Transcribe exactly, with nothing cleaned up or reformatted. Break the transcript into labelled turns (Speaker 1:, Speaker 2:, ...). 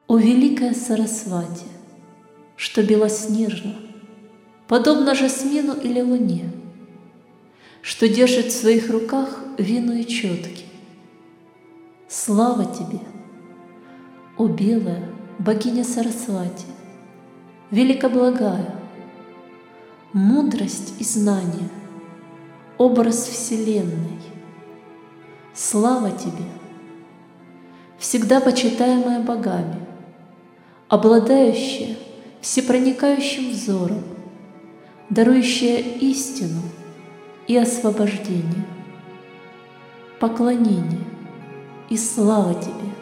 Speaker 1: О великая Сарасвати, что белоснежно, подобно жасмину или луне, что держит в своих руках вину и четки. Слава тебе, о белая богиня Сарасвати, великоблагая, мудрость и знание, образ Вселенной. Слава тебе, всегда почитаемая богами, обладающая всепроникающим взором, дарующая истину и освобождение, поклонение и слава тебе,